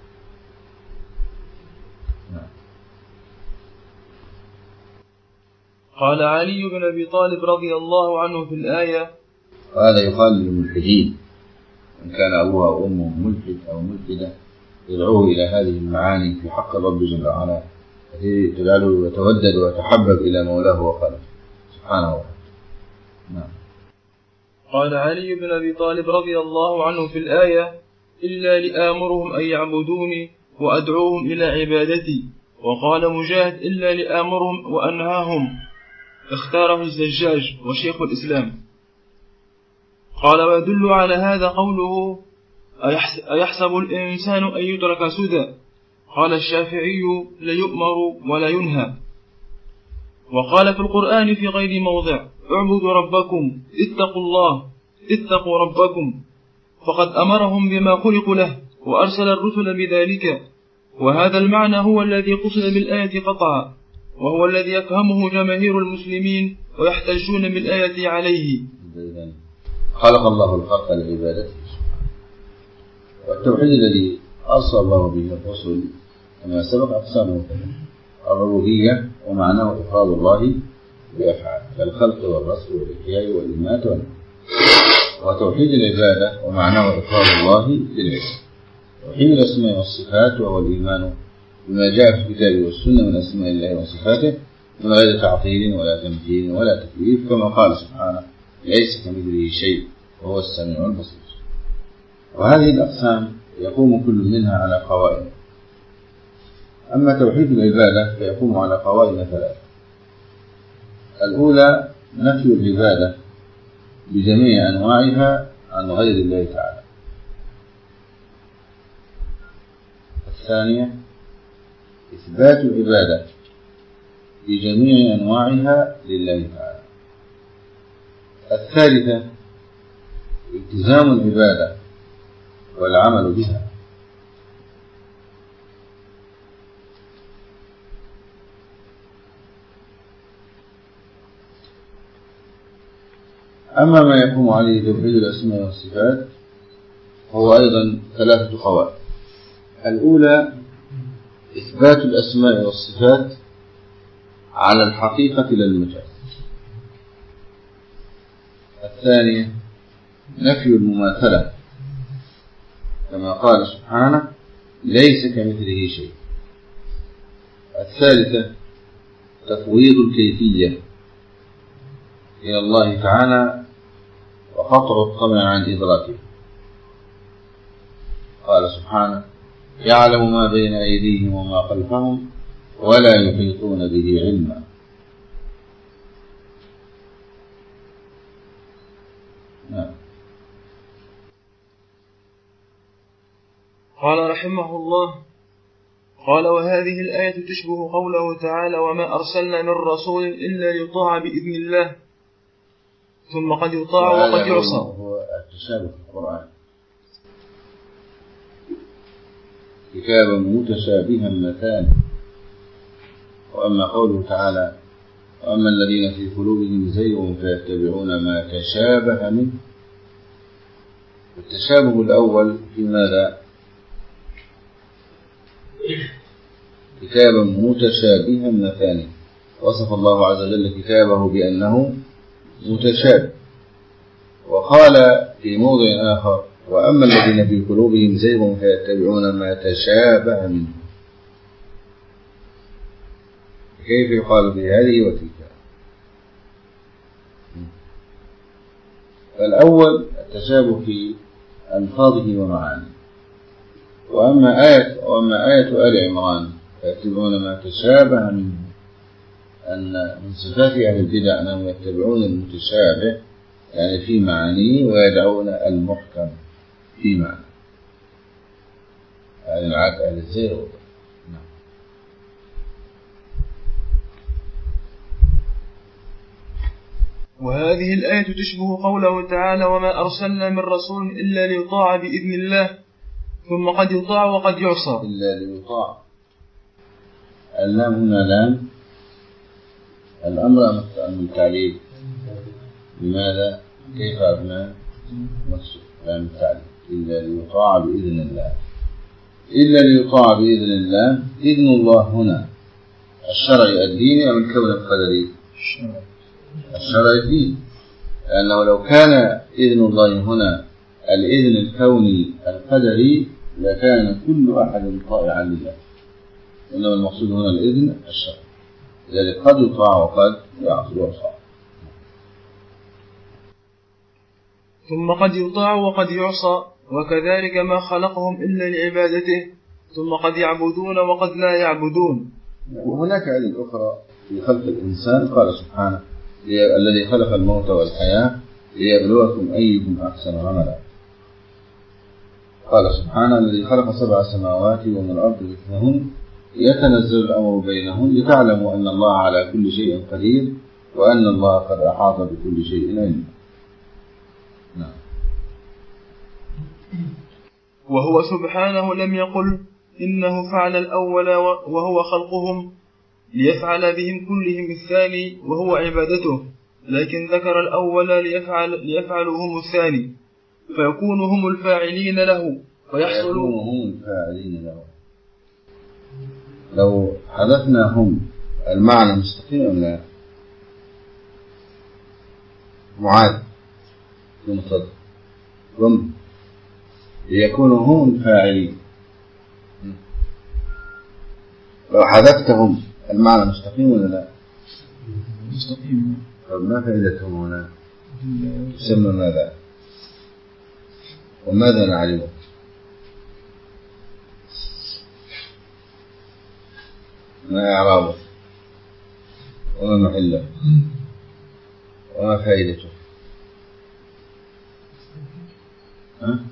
Speaker 1: قال علي بن أبي طالب رضي الله عنه في الآية:
Speaker 2: وهذا يقال للملحدين، إن كان أبوه أو أمه ملحد أو ملحدة، يدعوه إلى هذه المعاني في حق الرب جل وعلا، التي تجعله يتودد ويتحبب إلى مولاه وخالقه سبحانه وتعالى. نعم.
Speaker 1: قال علي بن أبي طالب رضي الله عنه في الآية: إلا لآمرهم أن يعبدوني وأدعوهم إلى عبادتي. وقال مجاهد: إلا لآمرهم وأنهاهم. اختاره الزجاج وشيخ الإسلام. قال: ويدل على هذا قوله: أيحسب الإنسان أن يترك سدى. قال الشافعي: ليؤمر ولا ينهى. وقال في القرآن في غير موضع: اعبدوا ربكم، اتقوا الله، اتقوا ربكم، فقد أمرهم بما خلقوا له وأرسل الرسل بذلك. وهذا المعنى هو الذي قصد بالآية قطعا، وهو الذي يفهمه جماهير المسلمين ويحتجون بالآية عليه.
Speaker 2: خلق الله الخلق لعبادته، والتوحيد الذي أرسل الله به الرسل كما سبق أقسامه الربوبية، ومعناه إفراد الله بأفعال كالخلق والرزق والإحياء والإماتة والنوم. وتوحيد العبادة ومعناه إفراد الله بالعبادة. توحيد الأسماء والصفات وهو الإيمان بما جاء في الكتاب والسنة من أسماء الله وصفاته من غير تعطيل ولا تمثيل ولا تكييف، كما قال سبحانه: ليس كمثله شيء وهو السميع البصير. وهذه الأقسام يقوم كل منها على قوائم. أما توحيد العبادة فيقوم على قوائم ثلاث: الأولى نفي العبادة بجميع أنواعها عن غير الله تعالى. الثانية إثبات العبادة بجميع أنواعها لله تعالى. الثالثة التزام العبادة والعمل بها. أما ما يقوم عليه توحيد الأسماء والصفات هو أيضا ثلاثة قواعد: الأولى إثبات الأسماء والصفات على الحقيقة لا المجاز. الثانية نفي المماثلة كما قال سبحانه ليس كمثله شيء. الثالثة تفويض الكيفية إلى الله تعالى وقطع الطمع عن إدراكه. قال سبحانه يعلم ما بين أيديهم وما خلفهم ولا يحيطون به علما. نعم.
Speaker 1: قال رحمه الله: قال وهذه الآية تشبه قوله تعالى: وما أرسلنا من رسول إلا ليطاع بإذن الله ثم قد يطاع وقد يعصى.
Speaker 2: هو التشابه في القرآن، كتابا متشابها مثاني. وأما قوله تعالى: وأما الذين في قلوبهم زيغ فيتبعون ما تشابه منه. التشابه الأول في ماذا؟ كتابا متشابها مثاني. وصف الله عز وجل كتابه بأنه متشابه، وقال في موضع آخر: وأما الذين في قلوبهم زيغ فيتبعون ما تشابه منه. كيف يقال في هذه وتلك؟ فالأول التشابه في ألفاظه ومعانيه. وأما آية وأما آية آل عمران فيتبعون ما تشابه منه، أن من صفات أهل البدع أنهم يتبعون المتشابه يعني في معانيه ويدعون المحكم في معنى، يعني العاد أهل الزيغ. نعم.
Speaker 1: وهذه الآية تشبه قوله تعالى: وما أرسلنا من رسول إلا ليطاع بإذن الله ثم قد يطاع وقد يعصى.
Speaker 2: إلا ليطاع، اللام هنا لام الأمر أم التعليل؟ لماذا؟ كيف عرفنا؟ مكسور لام التعليل. إلا ليطاع بإذن الله، إلا ليطاع بإذن الله. إذن الله هنا الشرعي الديني أم الكون القدري؟ الشرعي الديني، لأنه لو كان إذن الله هنا الإذن الكوني القدري لكان كل أحد طائعا لله، إنما المقصود هنا الإذن الشرعي، لذلك قد يطاع وقد يعصى.
Speaker 1: ثم قد يطاع وقد يعصى، وكذلك ما خلقهم إلا لعبادته ثم قد يعبدون وقد لا يعبدون.
Speaker 2: وهناك آية أخرى في خلق الإنسان، قال سبحانه: الذي خلق الموت والحياة ليبلوكم أيكم أحسن عملا. قال سبحانه: الذي خلق سبع سماوات ومن الأرض مثلهن يتنزل الأمر بينهن لتعلموا أن الله على كل شيء قدير وأن الله قد أحاط بكل شيء علما. نعم.
Speaker 1: وهو سبحانه لم يقل إنه فعل الأول وهو خلقهم ليفعل بهم كلهم الثاني وهو عبادته، لكن ذكر الأول ليفعل ليفعلوا هم الثاني فيكونوا هم الفاعلين له ويحصلوا
Speaker 2: هم الفاعلين له. لو حذفنا هم المعنى مستقيم أم لا؟ معاد منصد هم ليكونوا هم الفاعلين. لو حذفتهم المعنى مستقيم ولا لا؟
Speaker 1: مستقيم.
Speaker 2: طب ما فائدتهم هنا؟ تسمى ماذا؟ وماذا نعلمه؟ ما إعرابه؟ وما محله؟ وما فائدته؟ ها؟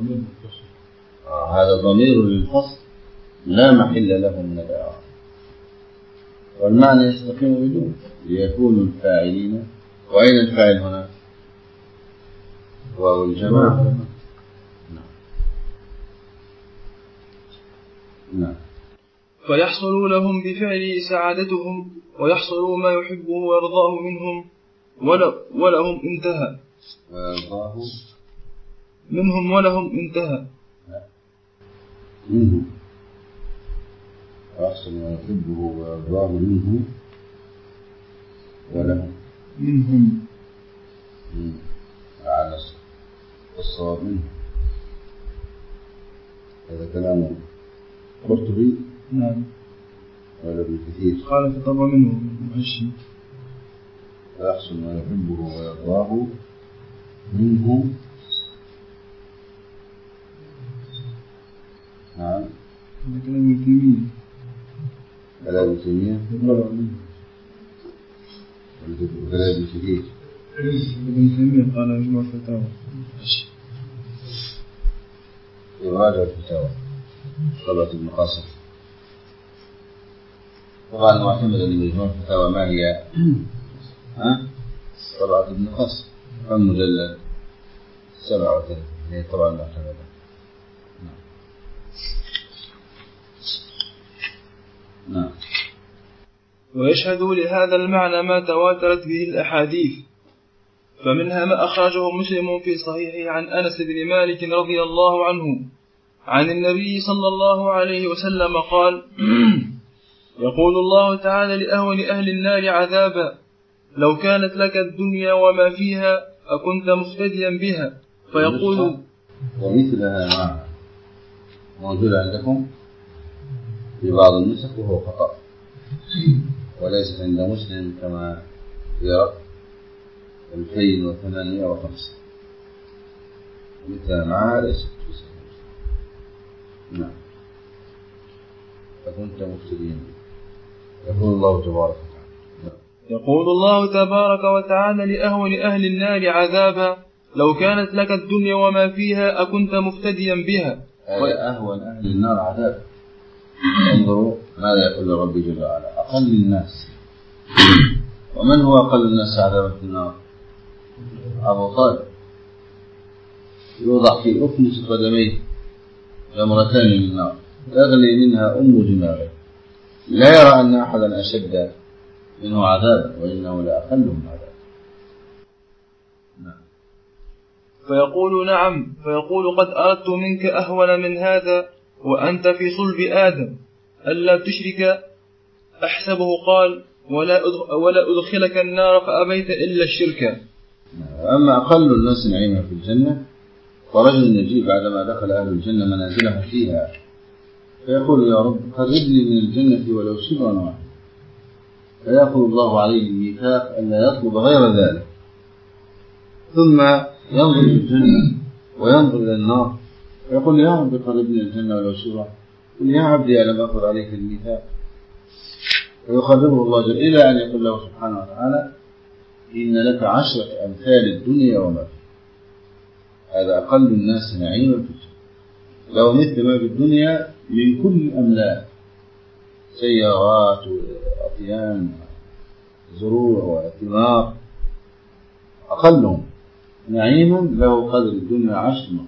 Speaker 2: آه هذا ضمير للفصل لا محل له من الإعراب، والمعنى يستقيم بدون ليكونوا الفاعلين. وأين الفاعل هنا؟ واو الجماعة. نعم. نعم.
Speaker 1: فيحصل لهم بفعل سعادتهم ويحصل ما يحبه ويرضاه منهم ولهم انتهى
Speaker 2: ويرضاه
Speaker 1: منهم ولهم انتهى
Speaker 2: منه. ويحصل ما يحبه ويرضاه منه ولهم
Speaker 1: منهم.
Speaker 2: على الصواب منهم. هذا كلام قرطبي.
Speaker 1: نعم.
Speaker 2: ولا ابن كثير
Speaker 1: قال في طبع منه مهشم
Speaker 2: ويحسن ما يحبه ويرضاه منه. نعم.
Speaker 1: هذا كلام ابن تيمية.
Speaker 2: كلام ابن تيمية ولا كلام ابن كثير.
Speaker 1: ابن تيمية قال مجموع فتاوى.
Speaker 2: يراجع الفتاوى طبعة ابن قاسم. طبعا معتمد لمجموع الفتاوى ما هي؟ ها؟ طبعة ابن قاسم كم مجلد؟ سبعة وثلاثين. هي طبعا معتمدة. نعم. نعم.
Speaker 1: ويشهد لهذا المعنى ما تواترت به الأحاديث، فمنها ما أخرجه مسلم في صحيحه عن أنس بن مالك رضي الله عنه عن النبي صلى الله عليه وسلم قال: يقول الله تعالى لأهون أهل النار عذابا: لو كانت لك الدنيا وما فيها أكنت مفتديا بها؟ فيقول:
Speaker 2: ومثلها معها موجود عندكم في بعض النسخ وهو خطأ، وليس عند مسلم كما يرى ألفين وثمانمائة وخمسة. مثلها معها ليست في صحيح. نعم. فكنت مفتديا. يقول الله تبارك وتعالى
Speaker 1: يقول الله تبارك وتعالى لأهون أهل النار عذابا: لو كانت لك الدنيا وما فيها أكنت مفتديا بها.
Speaker 2: أهون أهل النار عذابا. انظروا ماذا يقول ربي جل وعلا: أقل الناس. ومن هو أقل الناس عذابا في النار؟ أبو طالب. يوضع في أكنس قدميه جمرتان من النار تغلي منها أم دماغه، لا يرى أن أحدا أشد منه عذابا، وإنه لأقلهم عذابا. نعم.
Speaker 1: فيقول: نعم. فيقول: قد أردت منك أهون من هذا وأنت في صلب آدم، ألا تشرك. أحسبه قال: ولا ولا أدخلك النار فأبيت إلا الشرك.
Speaker 2: أما أقل الناس نعيما في الجنة فرجل يجيب بعدما دخل أهل الجنة منازلهم فيها فيقول: يا رب قربني من الجنة ولو شبرا واحدا، فيأخذ الله عليه الميثاق أن لا يطلب غير ذلك، ثم ينظر إلى الجنة وينظر إلى النار ويقول: يا رب قربني من الجنة ولو شبرا. قل: يا عبدي ألم أخذ عليك الميثاق؟ ويقربه الله جل إلى أن يقول له سبحانه وتعالى: إن لك عشرة أمثال الدنيا وما فيها. هذا أقل الناس نعيما في الجنة، لو مثل ما في الدنيا من كل أملاك، سيارات وأطيان زروع وثمار، أقلهم نعيما له قدر الدنيا عشر مرات.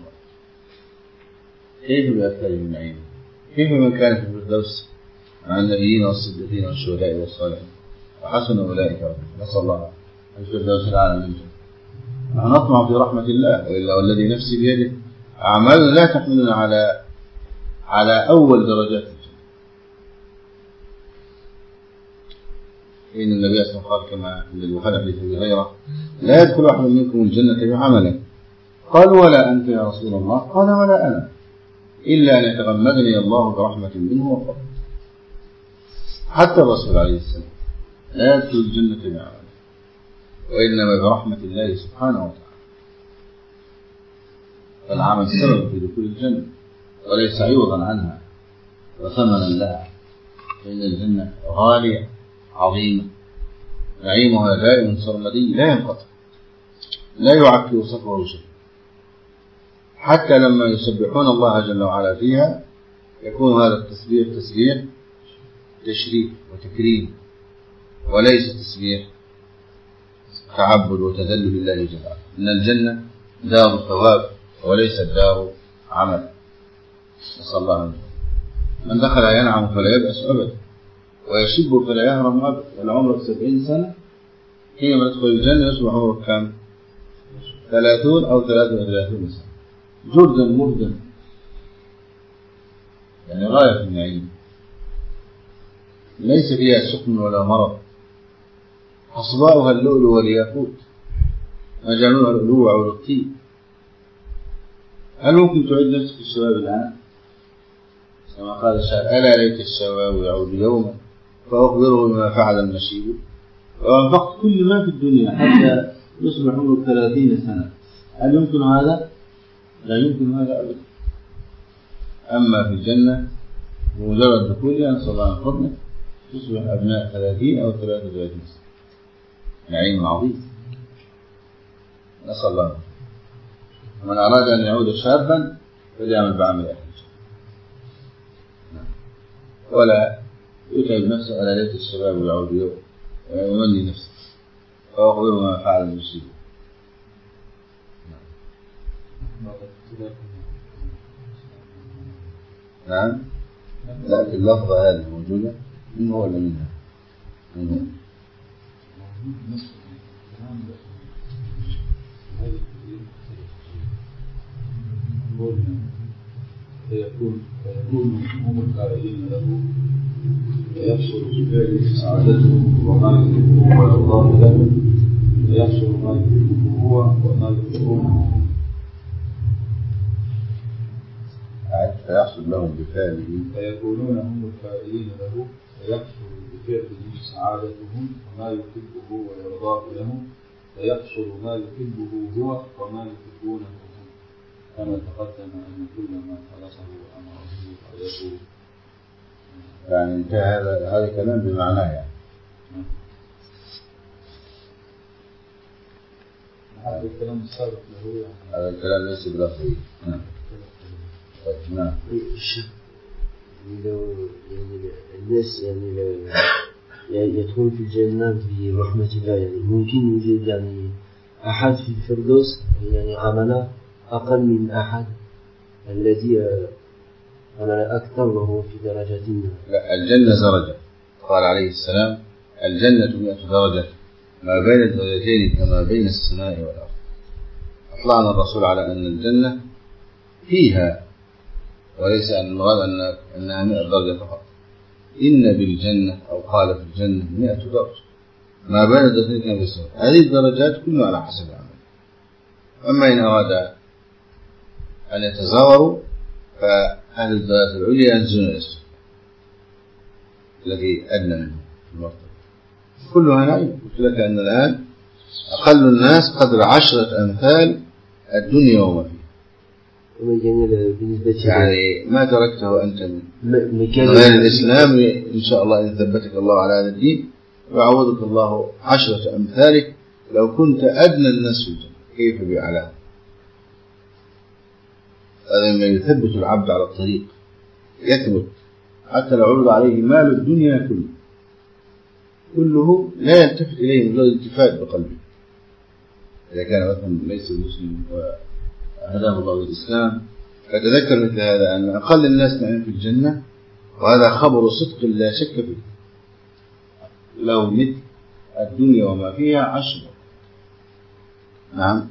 Speaker 2: كيف بأكثرهم نعيما؟ كيف من كان في الفردوس مع النبيين والصديقين والشهداء والصالحين وحسن أولئك رفيقا؟ نسأل الله الفردوس الأعلى من الجنة. نحن نطمع في رحمة الله، وإلا والذي نفسي بيده أعمالنا لا تحملنا على على أول درجات الجنة. إن النبي صلى الله عليه وسلم قال كما في البخاري حديث أبي هريرة: لا يدخل أحد منكم الجنة بعمله. قالوا: ولا أنت يا رسول الله؟ قال: ولا أنا، إلا أن يتغمدني الله برحمة منه وفضل. حتى الرسول عليه السلام لا يدخل الجنة بعمله، وإنما برحمة الله سبحانه وتعالى. فالعمل سبب في دخول الجنة وليس عوضا عنها وثمنا لها، فإن الجنة غالية عظيمة، نعيمها دائم سرمدي لا ينقطع، لا يعكر صفره شيء. حتى لما يسبحون الله جل وعلا فيها يكون هذا التسبيح تسبيح تشريف وتكريم، وليس تسبيح تعبد وتذلل لله جل وعلا. إن الجنة دار ثواب وليست دار عمل. نسأل الله عنه. من دخل ينعم فلا يبأس أبدا، ويشب فلا يهرم أبدا. والعمر سبعين سنة، حينما تدخل الجنة يصبح عمرك كم؟ ثلاثون أو ثلاثة وثلاثون سنة، جردا مردا، يعني غاية النعيم، ليس فيها سقم ولا مرض. أصباؤها اللؤلؤ والياقوت ما جعلوها لؤلؤا والطين. هل ممكن تعيد نفسك الشباب الآن؟ كما قال الشاعر: ألا ليت الشباب يعود يوما فأخبره بما فعل المشيب. وأنفقت كل ما في الدنيا حتى يصبح عمرك ثلاثين سنة، هل يمكن هذا؟ لا يمكن هذا أبدا. أما في الجنة بمجرد دخولها نسأل الله من فضله تصبح أبناء ثلاثين أو ثلاثة وثلاثين سنة، نعيم عظيم نسأل الله. من أراد أن يعود شابا فليعمل بعمل أهل الجنة ولا يتعب نفسه. ألا ليت الشباب يعود يوم ويمني نفسه فأخبره ما فعل المصيب. نعم. لا في اللفظة هذه موجودة من هو ولا منها؟ منها.
Speaker 4: فيكون فيكون هم القائلين له فيحصل بذلك سعادته وما يحبه ويرضاه له، فيحصل ما يحبه هو وما يحبونه
Speaker 2: فيحصل لهم بفعله
Speaker 4: فيكونون هم القائلين له فيحصل بفعله سعادتهم وما يحبه ويرضاه له، فيحصل ما يحبه هو وما يحبونه هم، كما تقدم أن كل ما خلصه أمره فيكون.
Speaker 2: يعني انتهى هذا هذا كلام بمعناه يعني.
Speaker 4: هذا الكلام السابق له يعني.
Speaker 2: هذا الكلام ليس بلفظه. نعم. نعم.
Speaker 5: لو يعني الناس يعني لو يعني يدخل في الجنة برحمة الله، يعني ممكن يوجد يعني أحد في الفردوس يعني عمل أقل من أحد الذي عمل أكثر وهو في درجة.
Speaker 2: لا، الجنة درجة. قال عليه السلام: الجنة مئة درجة ما بين الدرجتين كما بين السماء والأرض. أطلعنا الرسول على أن الجنة فيها، وليس أن المراد أن أنها مئة درجة فقط. إن بالجنة أو قال في الجنة مئة درجة ما بين الدرجتين كما بين السماء. هذه الدرجات كلها على حسب العمل. أما إن أراد أن يتزاوروا فأهل الدرجات العليا ينزلون إلى السفل الذي أدنى منه في المرتبة. كلها نعيم. قلت لك أن الآن أقل الناس قدر عشرة أمثال الدنيا وما فيها. يعني ما تركته أنت من غير الإسلام إن شاء الله إن ثبتك الله على هذا الدين ويعوضك الله عشرة أمثالك لو كنت أدنى الناس في الجنة. كيف بأعلاه؟ هذا ما يثبت العبد على الطريق، يثبت حتى لو عرض عليه مال الدنيا كله كله لا يلتفت إليه مجرد التفات بقلبه. إذا كان مثلا ليس مسلم وهداه الله الإسلام فتذكر مثل هذا أن أقل الناس نعيم في الجنة، وهذا خبر صدق لا شك فيه. لو مثل الدنيا وما فيها عشرة. نعم.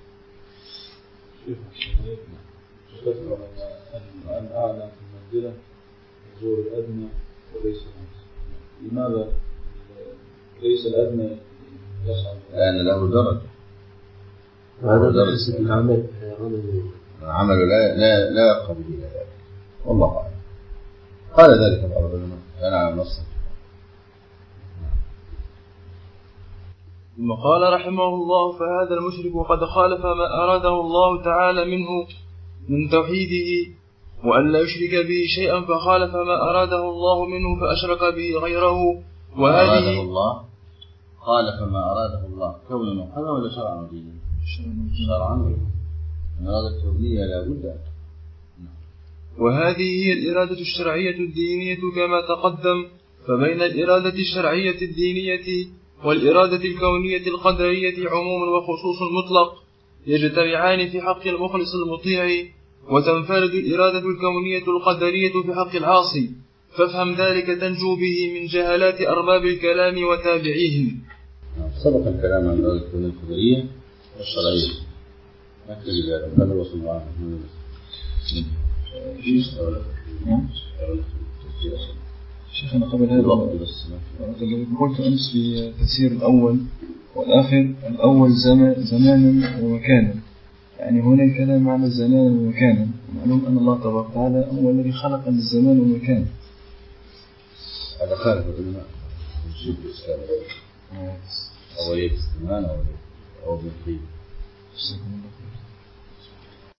Speaker 4: أن أعلى في المنزلة يزور الأدنى وليس الأدنى. لماذا ليس الأدنى يصعد؟
Speaker 2: لأن له درجة.
Speaker 5: هذا درجة العمل
Speaker 2: عمل لا لا لا يقبل إلى ذلك. والله أعلم. قال ذلك بعض العلماء كان على نص.
Speaker 1: ثم قال رحمه الله: فهذا المشرك قد خالف ما أراده الله تعالى منه من توحيده وأن لا يشرك به شيئا، فخالف ما أراده الله منه فأشرك به غيره. وهذه
Speaker 2: أراده الله خالف ما أراده الله كونا وقدرا ولا شرعا ودينا؟ شرعا ودينا. من أراد التوحيد لا بد.
Speaker 1: وهذه هي الإرادة الشرعية الدينية كما تقدم. فبين الإرادة الشرعية الدينية والإرادة الكونية القدرية عموم وخصوص مطلق يجتمعان في حق المخلص المطيع، وتنفرد الإرادة الكونية القدرية في حق العاصي. فافهم ذلك تنجو به من جهالات أرباب الكلام وتابعيهم.
Speaker 2: سبق الكلام عن الإرادة الكونية القدرية والشرعية. نكتب بهذا. هذا وصل الله عنه.
Speaker 1: شيخنا قبل هذا
Speaker 2: الوقت بس.
Speaker 1: قلت أمس في تفسير الأول والآخر، الأول زمان زمانا ومكانا، يعني هنا الكلام معنى الزمان والمكان. معلوم أن الله تبارك وتعالى هو الذي خلق الزمان والمكان.
Speaker 2: هذا خالف العلماء الجد الإسلام أولية الزمان أو بالخير.